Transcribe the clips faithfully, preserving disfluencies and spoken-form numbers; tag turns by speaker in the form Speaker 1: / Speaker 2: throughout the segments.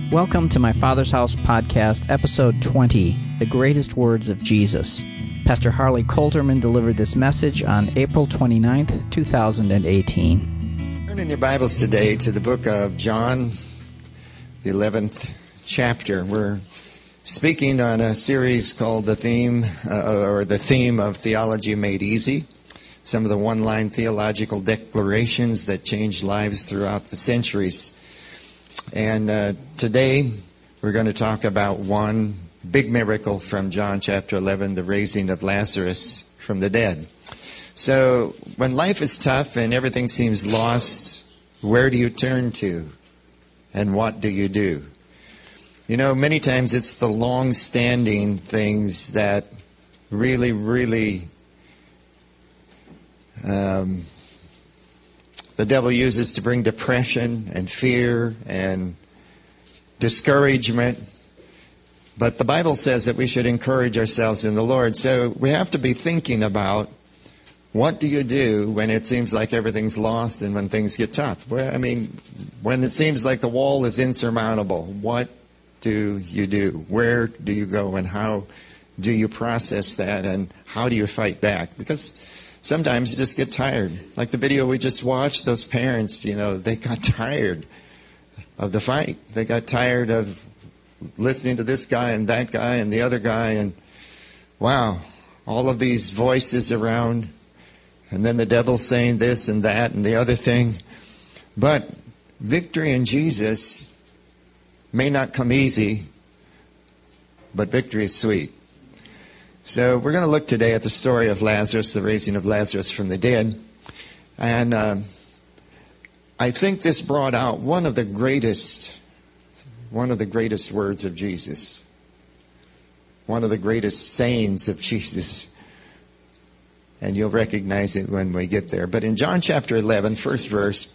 Speaker 1: Welcome to My Father's House podcast, episode twenty, The Greatest Words of Jesus. Pastor Harley Coulterman delivered this message on April twenty-ninth, two thousand eighteen.
Speaker 2: Turn in your Bibles today to the book of John, the eleventh chapter. We're speaking on a series called The Theme, uh, or The Theme of Theology Made Easy. Some of the one-line theological declarations that changed lives throughout the centuries. And uh, today we're going to talk about one big miracle from John chapter eleven, the raising of Lazarus from the dead. So when life is tough and everything seems lost, where do you turn to? And what do you do? You know, many times it's the long-standing things that really, really um, the devil uses to bring depression and fear and discouragement. But the Bible says that we should encourage ourselves in the Lord. So we have to be thinking about, what do you do when it seems like everything's lost and when things get tough? Well, I mean, when it seems like the wall is insurmountable, what do you do? Where do you go, and how do you process that, and how do you fight back? Because sometimes you just get tired. Like the video we just watched, those parents, you know, they got tired of the fight. They got tired of listening to this guy and that guy and the other guy, and wow, all of these voices around, and then the devil saying this and that and the other thing. But victory in Jesus may not come easy, but victory is sweet. So we're going to look today at the story of Lazarus, the raising of Lazarus from the dead. And uh, I think this brought out one of the greatest, one of the greatest words of Jesus. One of the greatest sayings of Jesus. And you'll recognize it when we get there. But in John chapter eleven, first verse,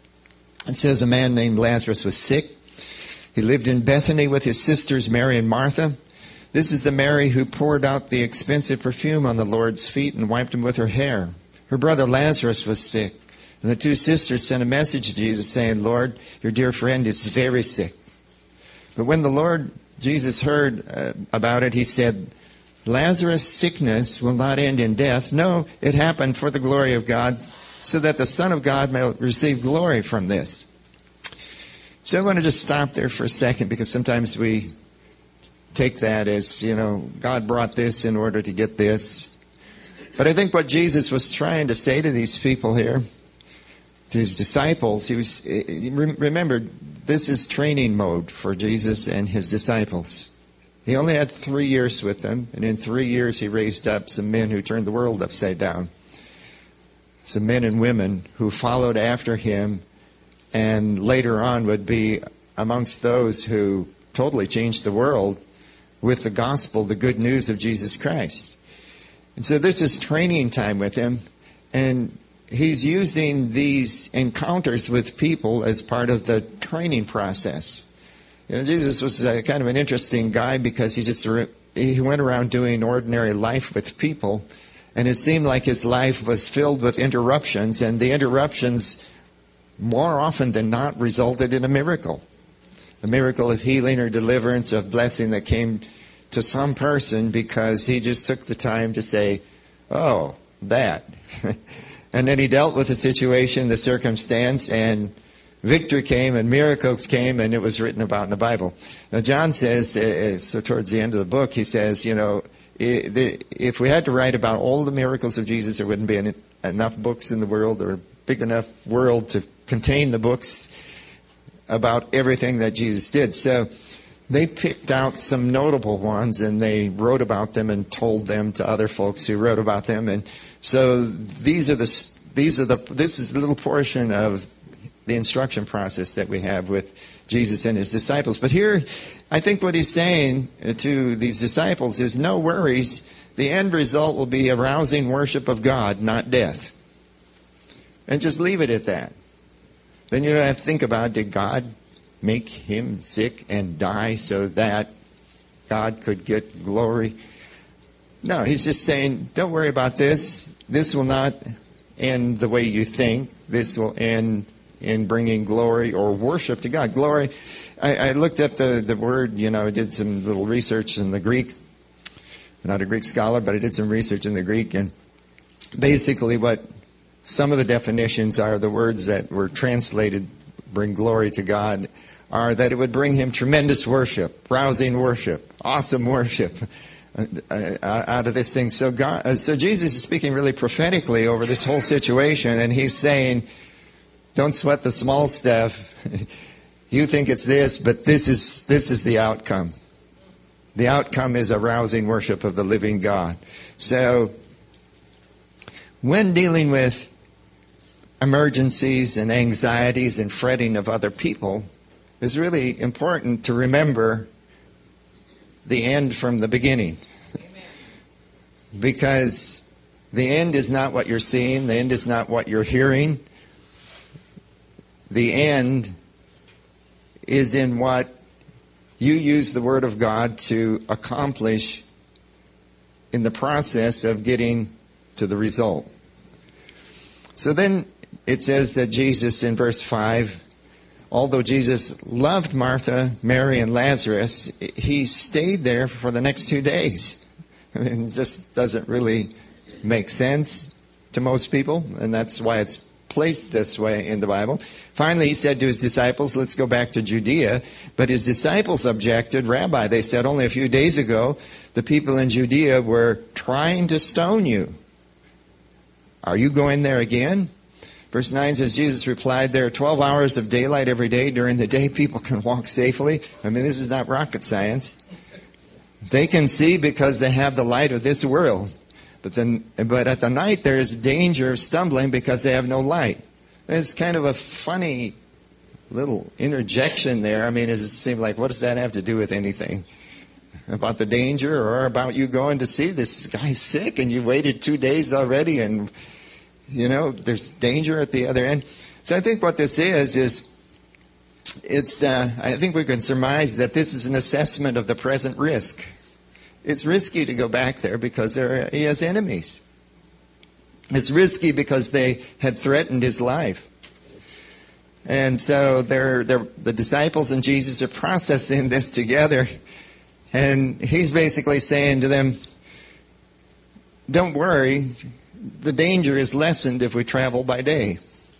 Speaker 2: it says a man named Lazarus was sick. He lived in Bethany with his sisters Mary and Martha. This is the Mary who poured out the expensive perfume on the Lord's feet and wiped him with her hair. Her brother Lazarus was sick. And the two sisters sent a message to Jesus saying, Lord, your dear friend is very sick. But when the Lord Jesus heard uh, about it, he said, Lazarus' sickness will not end in death. No, it happened for the glory of God, so that the Son of God may receive glory from this. So I want to just stop there for a second, because sometimes we take that as, you know, God brought this in order to get this. But I think what Jesus was trying to say to these people here, to his disciples, he was, remember, this is training mode for Jesus and his disciples. He only had three years with them, and in three years he raised up some men who turned the world upside down. Some men and women who followed after him, and later on would be amongst those who totally changed the world with the gospel, the good news of Jesus Christ. And so this is training time with him, and he's using these encounters with people as part of the training process. You know, Jesus was a, kind of an interesting guy, because he just he went around doing ordinary life with people, and it seemed like his life was filled with interruptions, and the interruptions more often than not resulted in a miracle. A miracle of healing or deliverance, of blessing that came to some person because he just took the time to say, oh, that. And then he dealt with the situation, the circumstance, and victory came and miracles came, and it was written about in the Bible. Now John says, uh, so towards the end of the book, he says, you know, if we had to write about all the miracles of Jesus, there wouldn't be enough books in the world, or a big enough world to contain the books about everything that Jesus did. So they picked out some notable ones, and they wrote about them and told them to other folks who wrote about them. And so these are the these are the this is a little portion of the instruction process that we have with Jesus and his disciples. But here, I think what he's saying to these disciples is, no worries. The end result will be a rousing worship of God, not death. And just leave it at that. Then you don't have to think about, did God make him sick and die so that God could get glory? No, he's just saying, don't worry about this. This will not end the way you think. This will end in bringing glory or worship to God. Glory, I, I looked up the, the word, you know, I did some little research in the Greek. I'm not a Greek scholar, but I did some research in the Greek, and basically what some of the definitions are, the words that were translated, bring glory to God, are that it would bring him tremendous worship, rousing worship, awesome worship uh, uh, out of this thing. So God, uh, so Jesus is speaking really prophetically over this whole situation, and he's saying, don't sweat the small stuff. You think it's this, but this is this is the outcome. The outcome is a rousing worship of the living God. So when dealing with emergencies and anxieties and fretting of other people, it's really important to remember the end from the beginning. Amen. Because the end is not what you're seeing. The end is not what you're hearing. The end is in what you use the Word of God to accomplish in the process of getting to the result. So then it says that Jesus in verse five, although Jesus loved Martha, Mary, and Lazarus, he stayed there for the next two days. I mean, it just doesn't really make sense to most people, and that's why it's placed this way in the Bible. Finally, he said to his disciples, let's go back to Judea. But his disciples objected. Rabbi, they said, only a few days ago, the people in Judea were trying to stone you. Are you going there again? Verse nine says, Jesus replied, there are twelve hours of daylight every day. During the day, people can walk safely. I mean, this is not rocket science. They can see because they have the light of this world. But then, but at the night there is danger of stumbling because they have no light. It's kind of a funny little interjection there. I mean, does it seem like, what does that have to do with anything? About the danger or about you going to see this guy sick and you waited two days already and, you know, there's danger at the other end. So I think what this is, is it's, uh, I think we can surmise that this is an assessment of the present risk. It's risky to go back there because there, he has enemies. It's risky because they had threatened his life. And so they're, they're, the disciples and Jesus are processing this together. And he's basically saying to them, don't worry, the danger is lessened if we travel by day.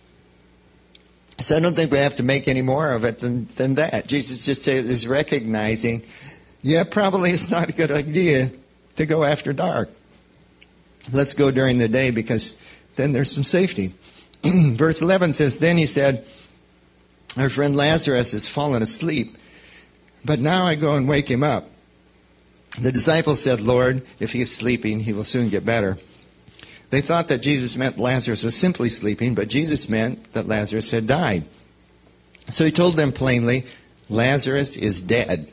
Speaker 2: So I don't think we have to make any more of it than, than that. Jesus just is recognizing, yeah, probably it's not a good idea to go after dark. Let's go during the day because then there's some safety. Verse eleven says, then he said, our friend Lazarus has fallen asleep, but now I go and wake him up. The disciples said, Lord, if he is sleeping, he will soon get better. They thought that Jesus meant Lazarus was simply sleeping, but Jesus meant that Lazarus had died. So he told them plainly, Lazarus is dead.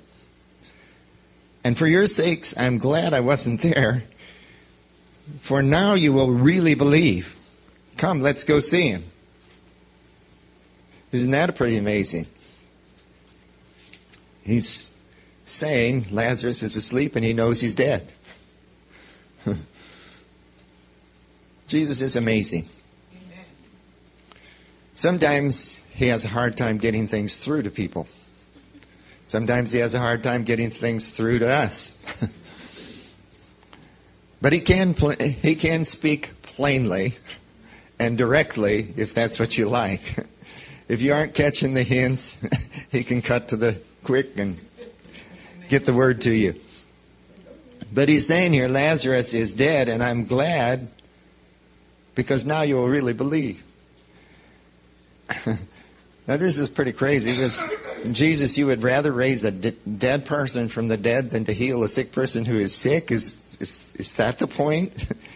Speaker 2: And for your sakes, I'm glad I wasn't there, for now you will really believe. Come, let's go see him. Isn't that pretty amazing? He's saying Lazarus is asleep and he knows he's dead. Jesus is amazing. Amen. Sometimes he has a hard time getting things through to people. Sometimes he has a hard time getting things through to us. But he can he can speak plainly and directly if that's what you like. If you aren't catching the hints, he can cut to the quick and get the word to you. But he's saying here, Lazarus is dead, and I'm glad because now you will really believe. Now this is pretty crazy because Jesus, you would rather raise a de- dead person from the dead than to heal a sick person who is sick? Is is, is that the point?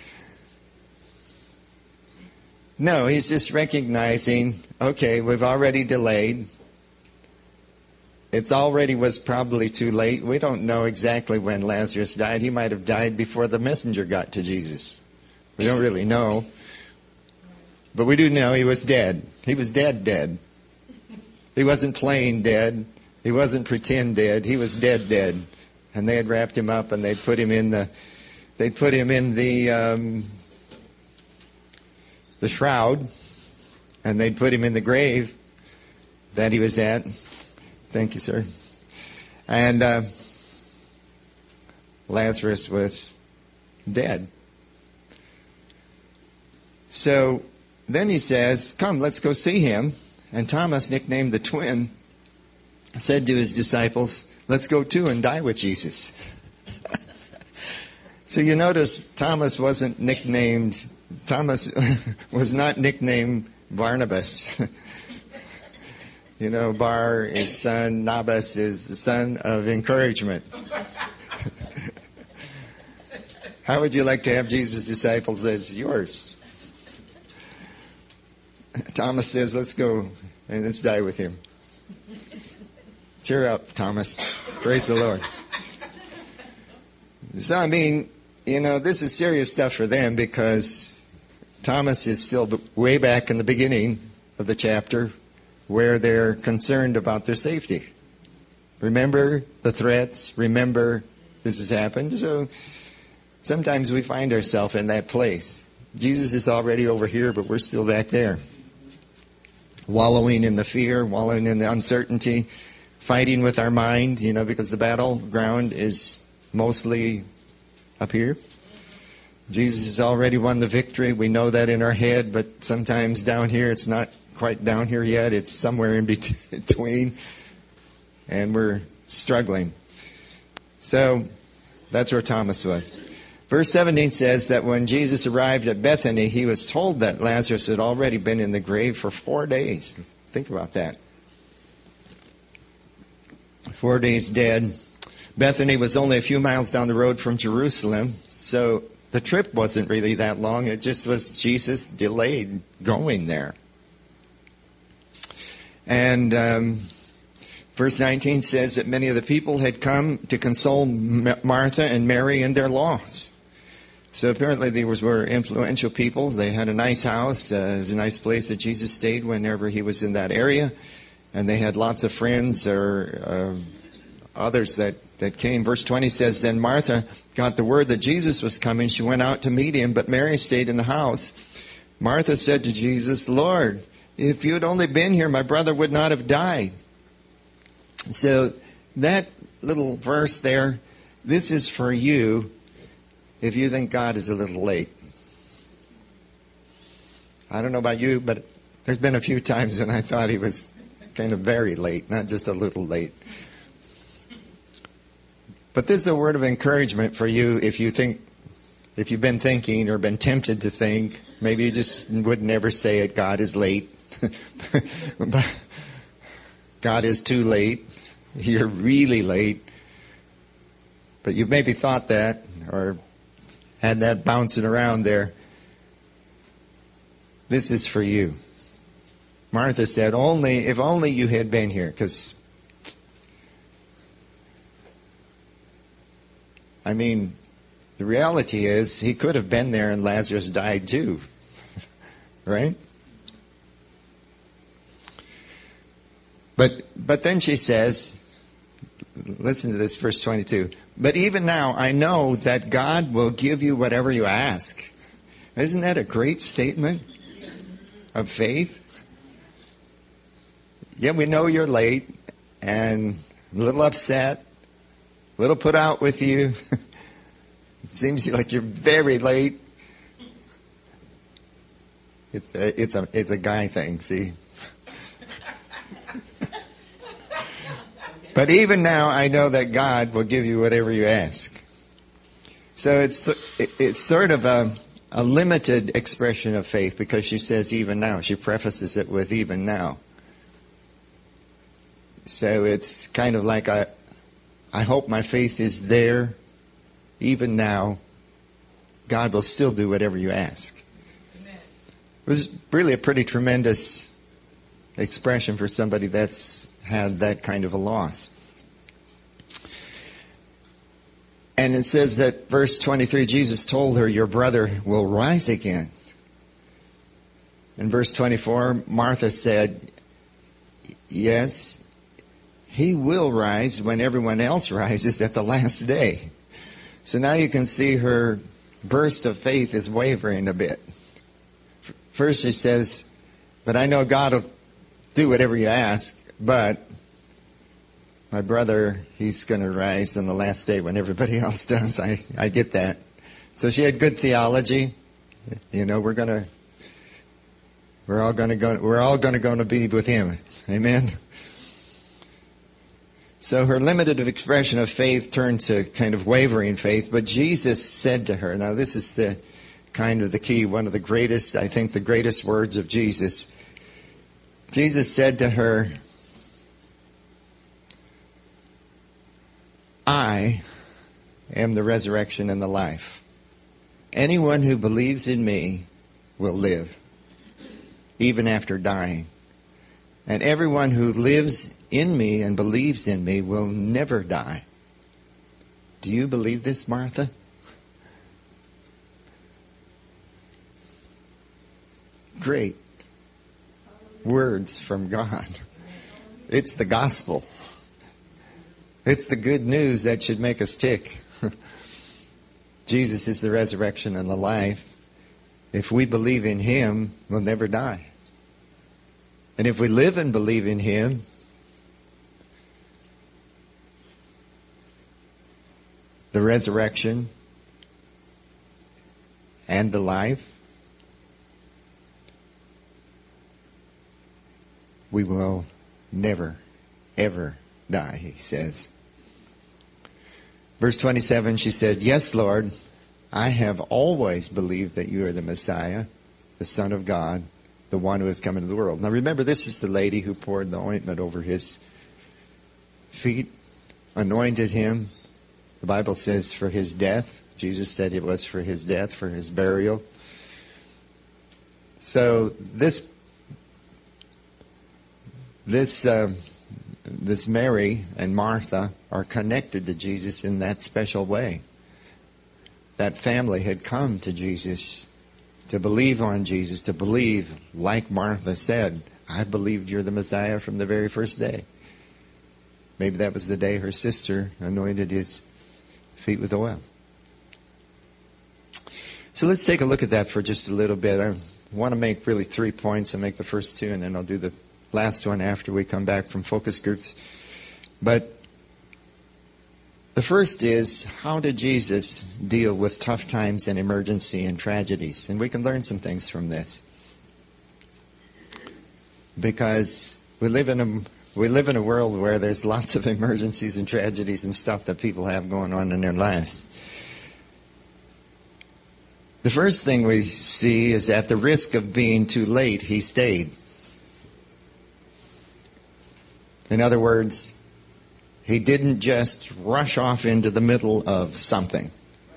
Speaker 2: No, he's just recognizing, okay, we've already delayed. It's already was probably too late. We don't know exactly when Lazarus died. He might have died before the messenger got to Jesus. We don't really know. But we do know he was dead. He was dead, dead. He wasn't playing dead. He wasn't pretend dead. He was dead, dead. And they had wrapped him up and they'd put him in the, they'd put him in the, um, the shroud. and they'd put him in the grave that he was at. Thank you, sir. And uh, Lazarus was dead. So then he says, come, let's go see him. And Thomas, nicknamed the twin, said to his disciples, let's go too and die with Jesus. So you notice Thomas wasn't nicknamed, Thomas was not nicknamed Barnabas. You know, Bar is son, Nabas is the son of encouragement. How would you like to have Jesus' disciples as yours? Thomas says, let's go and let's die with him. Cheer up, Thomas. Praise the Lord. So, I mean, you know, this is serious stuff for them because Thomas is still way back in the beginning of the chapter where they're concerned about their safety. Remember the threats. Remember this has happened. So sometimes we find ourselves in that place. Jesus is already over here, but we're still back there. Wallowing in the fear, wallowing in the uncertainty, fighting with our mind, you know, because the battleground is mostly up here. Jesus has already won the victory. We know that in our head, but sometimes down here it's not quite down here yet. It's somewhere in between, and we're struggling. So that's where Thomas was. Verse seventeen says that when Jesus arrived at Bethany, he was told that Lazarus had already been in the grave for four days. Think about that. Four days dead. Bethany was only a few miles down the road from Jerusalem, so the trip wasn't really that long. It just was Jesus delayed going there. And um, verse nineteen says that many of the people had come to console Martha and Mary in their loss. So apparently they was, were influential people. They had a nice house. Uh, it was a nice place that Jesus stayed whenever he was in that area. And they had lots of friends or uh, others that, that came. Verse twenty says, then Martha got the word that Jesus was coming. She went out to meet him, but Mary stayed in the house. Martha said to Jesus, Lord, if you had only been here, my brother would not have died. So that little verse there, this is for you if you think God is a little late. I don't know about you, but there's been a few times when I thought he was kind of very late, not just a little late. But this is a word of encouragement for you if you think, if you've been thinking or been tempted to think, maybe you just would never say it, God is late. But God is too late. You're really late. But you've maybe thought that or had that bouncing around there. This is for you. Martha said, "Only if only you had been here," because I mean, the reality is he could have been there and Lazarus died too. Right? But but then she says, listen to this, verse twenty-two. But even now I know that God will give you whatever you ask. Isn't that a great statement of faith? Yeah, we know you're late and a little upset, a little put out with you. It seems like you're very late. It's a, it's a, it's a guy thing, see? But even now, I know that God will give you whatever you ask. So it's it's sort of a, a limited expression of faith because she says even now. She prefaces it with even now. So it's kind of like I, I hope my faith is there. Even now, God will still do whatever you ask. Amen. It was really a pretty tremendous expression for somebody that's had that kind of a loss. And it says that verse twenty-three, Jesus told her, your brother will rise again. In verse twenty-four, Martha said, yes, he will rise when everyone else rises at the last day. So now you can see her burst of faith is wavering a bit. First she says, But I know God will do whatever you ask. But my brother, he's going to rise on the last day when everybody else does. I, I get that. So she had good theology. You know, we're going to, we're all going to go, we're all going to go to be with him. Amen. So her limited expression of faith turned to kind of wavering faith. But Jesus said to her, now this is the kind of the key, one of the greatest, I think the greatest words of Jesus. Jesus said to her, I am the resurrection and the life. Anyone who believes in me will live, even after dying. And everyone who lives in me and believes in me will never die. Do you believe this, Martha? Great words from God. It's the gospel. It's the good news that should make us tick. Jesus is the resurrection and the life. If we believe in him, we'll never die. And if we live and believe in him, the resurrection and the life, we will never, ever die, he says. Verse twenty-seven, she said, yes, Lord, I have always believed that you are the Messiah, the Son of God, the one who has come into the world. Now remember, this is the lady who poured the ointment over his feet, anointed him. The Bible says for his death. Jesus said it was for his death, for his burial. So this this uh, this Mary and Martha are connected to Jesus in that special way. That family had come to Jesus to believe on Jesus, to believe, like Martha said, I believed you're the Messiah from the very first day. Maybe that was the day her sister anointed his feet with oil. So let's take a look at that for just a little bit. I want to make really three points. I'll make the first two, and then I'll do the last one after we come back from focus groups. But the first is, how did Jesus deal with tough times and emergency and tragedies? And we can learn some things from this. Because we live in a we live in a world where there's lots of emergencies and tragedies and stuff that people have going on in their lives. The first thing we see is at the risk of being too late, he stayed. In other words, he didn't just rush off into the middle of something.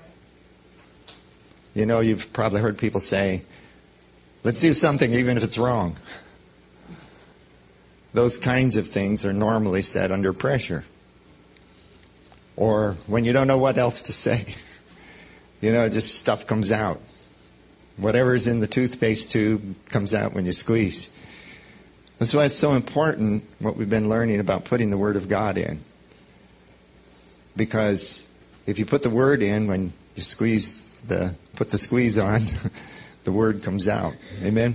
Speaker 2: You know, you've probably heard people say, let's do something even if it's wrong. Those kinds of things are normally said under pressure. Or when you don't know what else to say. You know, just stuff comes out. Whatever's in the toothpaste tube comes out when you squeeze. That's why it's so important what we've been learning about putting the Word of God in. Because if you put the Word in, when you squeeze the, put the squeeze on, the Word comes out. Amen?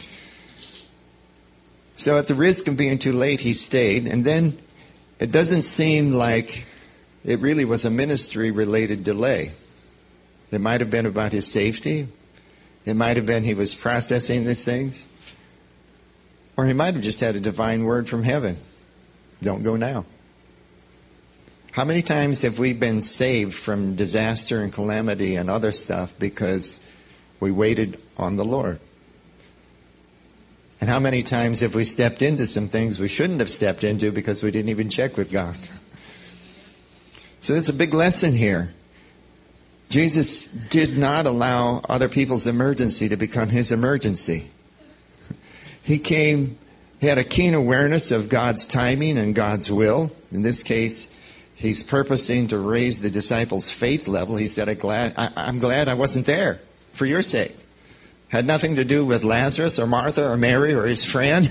Speaker 2: So at the risk of being too late, he stayed. And then it doesn't seem like it really was a ministry-related delay. It might have been about his safety. It might have been he was processing these things. Or he might have just had a divine word from heaven. Don't go now. How many times have we been saved from disaster and calamity and other stuff because we waited on the Lord? And how many times have we stepped into some things we shouldn't have stepped into because we didn't even check with God? So it's a big lesson here. Jesus did not allow other people's emergency to become his emergency. He came, he had a keen awareness of God's timing and God's will. In this case, he's purposing to raise the disciples' faith level. He said, I'm glad, I, I'm glad I wasn't there for your sake. Had nothing to do with Lazarus or Martha or Mary or his friend.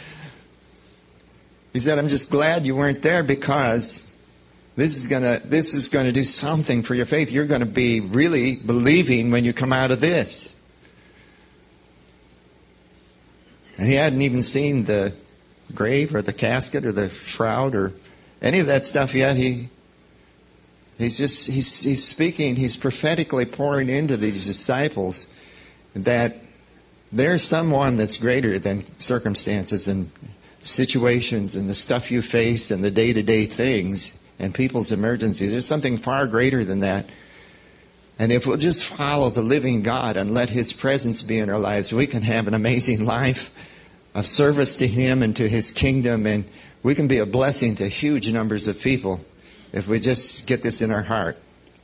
Speaker 2: He said, I'm just glad you weren't there because this is gonna, this is gonna do something for your faith. You're gonna be really believing when you come out of this. And he hadn't even seen the grave or the casket or the shroud or any of that stuff yet. He He's just, he's, he's speaking, he's prophetically pouring into these disciples that there's someone that's greater than circumstances and situations and the stuff you face and the day-to-day things and people's emergencies. There's something far greater than that. And if we'll just follow the living God and let His presence be in our lives, we can have an amazing life of service to Him and to His kingdom, and we can be a blessing to huge numbers of people if we just get this in our heart.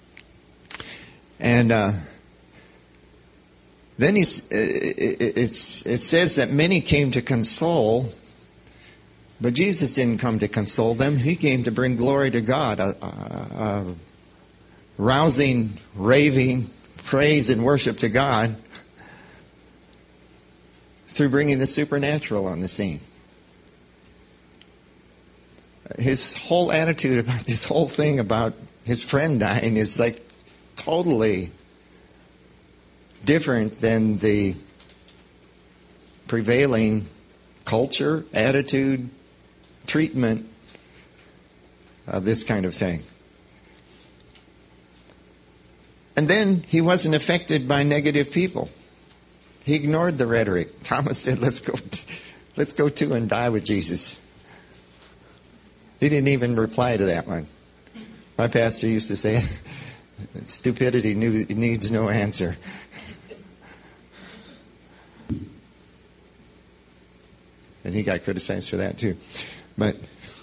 Speaker 2: And uh, then he's, it, it's, it says that many came to console, but Jesus didn't come to console them. He came to bring glory to God, a, a, a rousing, raving praise and worship to God through bringing the supernatural on the scene. His whole attitude about this whole thing about his friend dying is like totally different than the prevailing culture, attitude, treatment of this kind of thing. And then he wasn't affected by negative people. He ignored the rhetoric. Thomas said, let's go, let's go to and die with Jesus. He didn't even reply to that one. My pastor used to say, stupidity needs no answer. And he got criticized for that too. But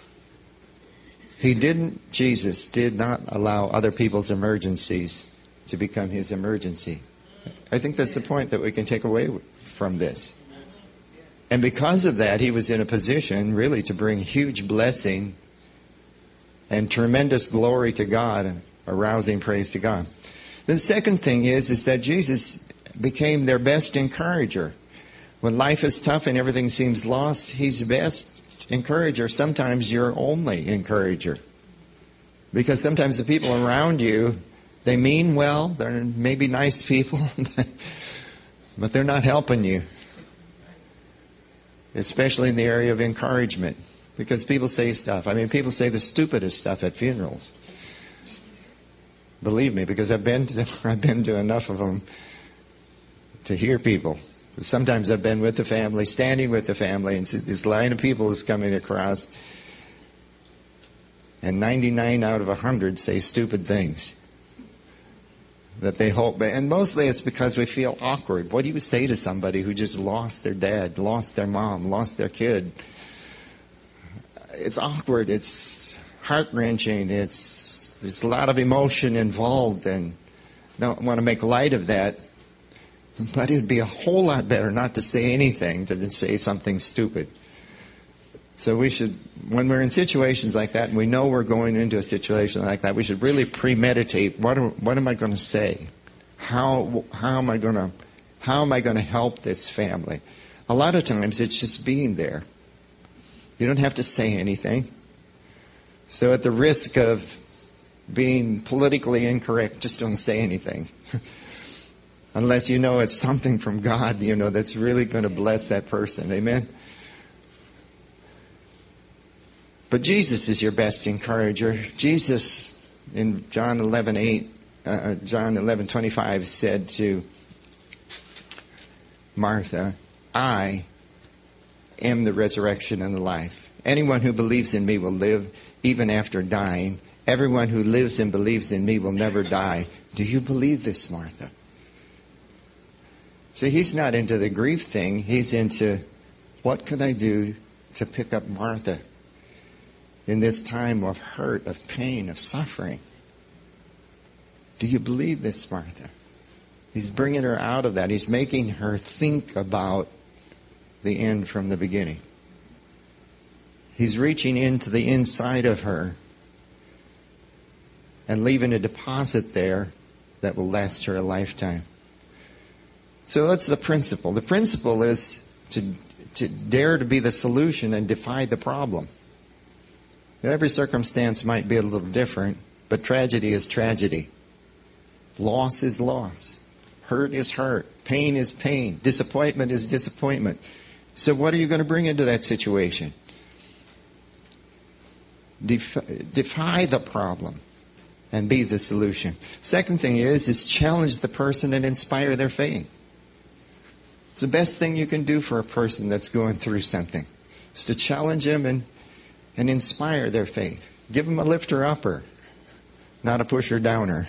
Speaker 2: he didn't, Jesus did not allow other people's emergencies to become his emergency. I think that's the point that we can take away from this. And because of that, he was in a position really to bring huge blessing and tremendous glory to God, arousing praise to God. The second thing is, is that Jesus became their best encourager. When life is tough and everything seems lost, He's the best encourager. Sometimes your only encourager. Because sometimes the people around you, they mean well, they're maybe nice people, but they're not helping you. Especially in the area of encouragement. Because people say stuff. I mean, people say the stupidest stuff at funerals. Believe me, because I've been to, I've been to enough of them to hear people. Sometimes I've been with the family, standing with the family, and this line of people is coming across, and ninety-nine out of one hundred say stupid things that they hope. And mostly it's because we feel awkward. What do you say to somebody who just lost their dad, lost their mom, lost their kid? It's awkward. It's heart-wrenching. It's there's a lot of emotion involved, and I don't want to make light of that. But it would be a whole lot better not to say anything than to say something stupid. So we should, when we're in situations like that, and we know we're going into a situation like that, we should really premeditate. What am, what am I going to say? How how am I going to how am I going to help this family? A lot of times it's just being there. You don't have to say anything. So at the risk of being politically incorrect, just don't say anything. Unless you know it's something from God, you know, that's really going to bless that person. Amen? But Jesus is your best encourager. Jesus, in John eleven eight, uh, John eleven twenty-five, said to Martha, I am the resurrection and the life. Anyone who believes in me will live even after dying. Everyone who lives and believes in me will never die. Do you believe this, Martha? So he's not into the grief thing. He's into, what can I do to pick up Martha in this time of hurt, of pain, of suffering? Do you believe this, Martha? He's bringing her out of that. He's making her think about the end from the beginning. He's reaching into the inside of her and leaving a deposit there that will last her a lifetime. So that's the principle. The principle is to, to dare to be the solution and defy the problem. Every circumstance might be a little different, but tragedy is tragedy. Loss is loss. Hurt is hurt. Pain is pain. Disappointment is disappointment. So what are you going to bring into that situation? Defy, defy the problem and be the solution. Second thing is, is challenge the person and inspire their faith. It's the best thing you can do for a person that's going through something, is to challenge them and, and inspire their faith. Give them a lifter upper, not a pusher downer.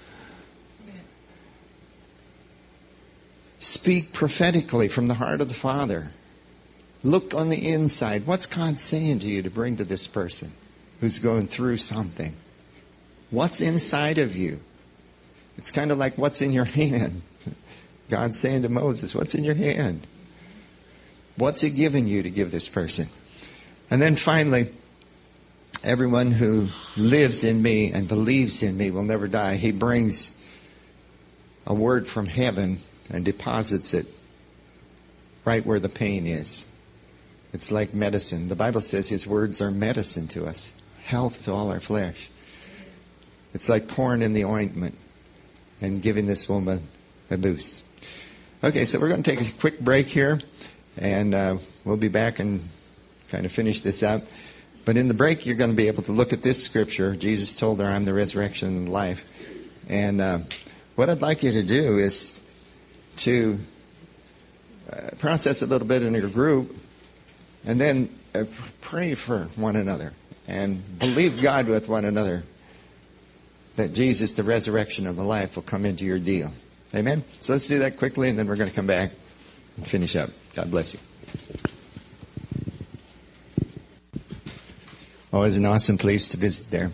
Speaker 2: Speak prophetically from the heart of the Father. Look on the inside. What's God saying to you to bring to this person who's going through something? What's inside of you? It's kind of like what's in your hand. God's saying to Moses, what's in your hand? What's He given you to give this person? And then finally, everyone who lives in me and believes in me will never die. He brings a word from heaven and deposits it right where the pain is. It's like medicine. The Bible says His words are medicine to us, health to all our flesh. It's like pouring in the ointment and giving this woman a boost. Okay, so we're going to take a quick break here, and uh, we'll be back and kind of finish this up. But in the break, you're going to be able to look at this scripture. Jesus told her, I'm the resurrection and life. And uh, what I'd like you to do is to uh, process a little bit in your group, and then uh, pray for one another and believe God with one another that Jesus, the resurrection of the life, will come into your deal. Amen? So let's do that quickly, and then we're going to come back and finish up. God bless you. Always an awesome place to visit there.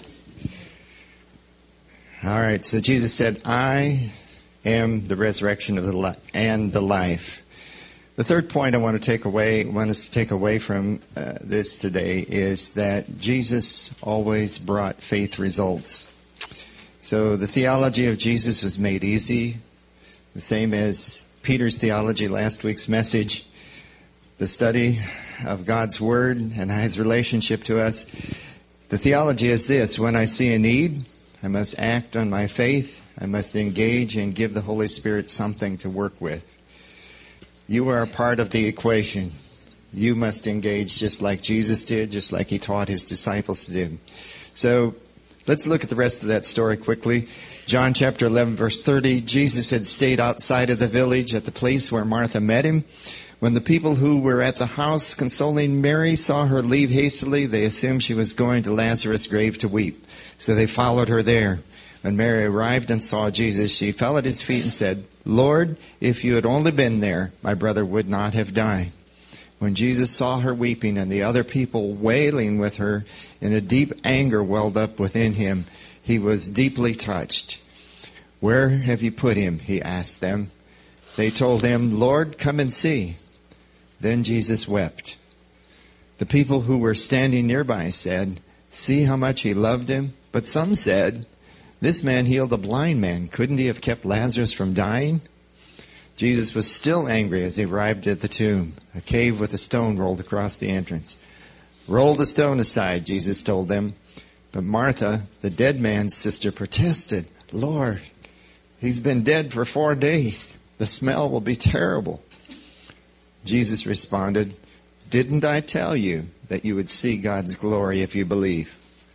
Speaker 2: All right, so Jesus said, I am the resurrection of the li- and the life. The third point I want to take away, want us to take away from uh, this today is that Jesus always brought faith results. So the theology of Jesus was made easy, the same as Peter's theology, last week's message. The study of God's Word and His relationship to us. The theology is this: when I see a need, I must act on my faith. I must engage and give the Holy Spirit something to work with. You are a part of the equation. You must engage just like Jesus did, just like He taught His disciples to do. So let's look at the rest of that story quickly. John chapter eleven, verse thirty. Jesus had stayed outside of the village at the place where Martha met Him. When the people who were at the house consoling Mary saw her leave hastily, they assumed she was going to Lazarus' grave to weep. So they followed her there. When Mary arrived and saw Jesus, she fell at His feet and said, Lord, if you had only been there, my brother would not have died. When Jesus saw her weeping and the other people wailing with her, and a deep anger welled up within Him, He was deeply touched. Where have you put him? He asked them. They told Him, Lord, come and see. Then Jesus wept. The people who were standing nearby said, see how much He loved him? But some said, this man healed a blind man. Couldn't he have kept Lazarus from dying? Jesus was still angry as He arrived at the tomb. A cave with a stone rolled across the entrance. Roll the stone aside, Jesus told them. But Martha, the dead man's sister, protested, Lord, he's been dead for four days. The smell will be terrible. Jesus responded, didn't I tell you that you would see God's glory if you believe?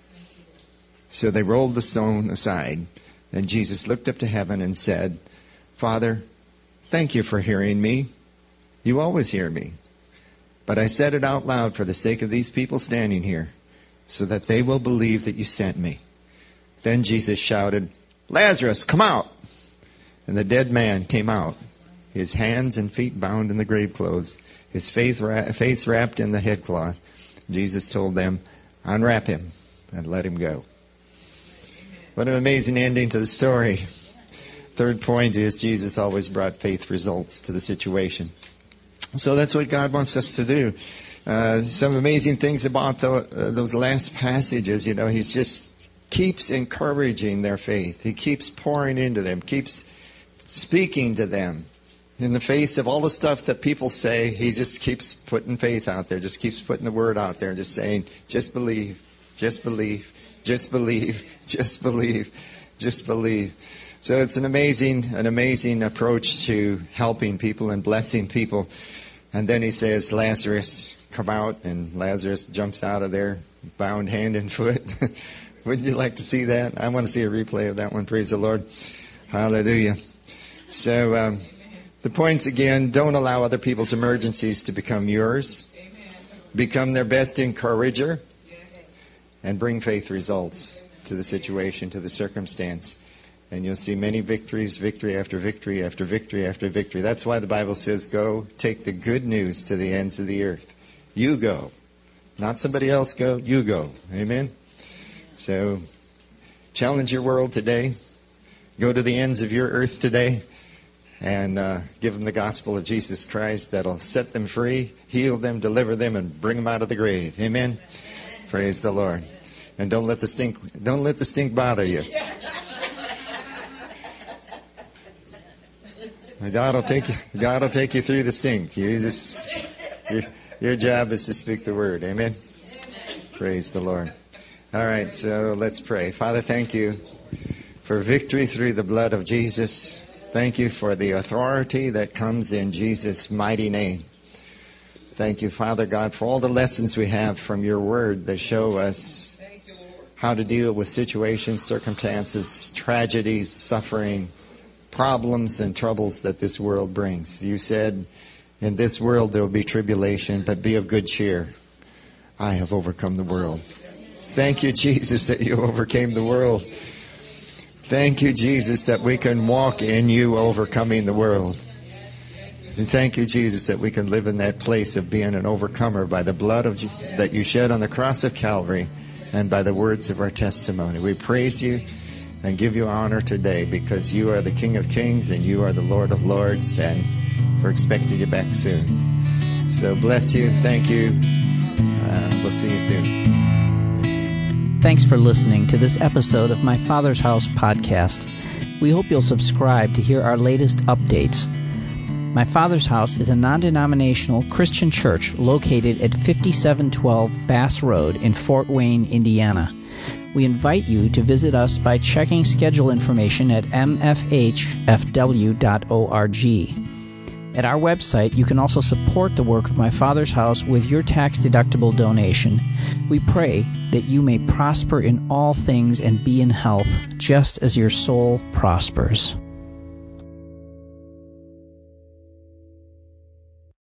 Speaker 2: So they rolled the stone aside. Then Jesus looked up to heaven and said, Father, thank you for hearing me. You always hear me. But I said it out loud for the sake of these people standing here, so that they will believe that you sent me. Then Jesus shouted, Lazarus, come out! And the dead man came out, his hands and feet bound in the grave clothes, his face wrapped in the headcloth. Jesus told them, unwrap him and let him go. What an amazing ending to the story. Third point is Jesus always brought faith results to the situation. So that's what God wants us to do. Uh, some amazing things about the, uh, those last passages, you know, He just keeps encouraging their faith. He keeps pouring into them, keeps speaking to them. In the face of all the stuff that people say, He just keeps putting faith out there, just keeps putting the word out there and just saying, just believe, just believe, just believe, just believe, just believe. So it's an amazing, an amazing approach to helping people and blessing people. And then he says, Lazarus, come out, and Lazarus jumps out of there, bound hand and foot. Wouldn't you like to see that? I want to see a replay of that one. Praise the Lord. Hallelujah. So um, the points again, don't allow other people's emergencies to become yours. Become their best encourager and bring faith results to the situation, to the circumstance. And you'll see many victories, victory after victory after victory after victory. That's why the Bible says, go take the good news to the ends of the earth. You go. Not somebody else go, you go. Amen? So, challenge your world today. Go to the ends of your earth today and uh, give them the gospel of Jesus Christ that'll set them free, heal them, deliver them, and bring them out of the grave. Amen? Amen. Praise the Lord. And don't let the stink, don't let the stink bother you. God will take you. God will take you through the stink. You just, your, your job is to speak the word. Amen? Amen. Praise the Lord. All right, so let's pray. Father, thank you for victory through the blood of Jesus. Thank you for the authority that comes in Jesus' mighty name. Thank you, Father God, for all the lessons we have from your word that show us how to deal with situations, circumstances, tragedies, suffering, problems and troubles that this world brings. You said, in this world there will be tribulation, but be of good cheer. I have overcome the world. Thank you, Jesus, that you overcame the world. Thank you, Jesus, that we can walk in you overcoming the world. And thank you, Jesus, that we can live in that place of being an overcomer by the blood of that you shed on the cross of Calvary and by the words of our testimony. We praise you and give you honor today because you are the King of Kings and you are the Lord of Lords, and we're expecting you back soon. So bless you. Thank you. Uh, we'll see you soon.
Speaker 1: Thanks for listening to this episode of My Father's House podcast. We hope you'll subscribe to hear our latest updates. My Father's House is a non-denominational Christian church located at fifty-seven twelve Bass Road in Fort Wayne, Indiana. We invite you to visit us by checking schedule information at m f h f w dot org. At our website, you can also support the work of My Father's House with your tax-deductible donation. We pray that you may prosper in all things and be in health, just as your soul prospers.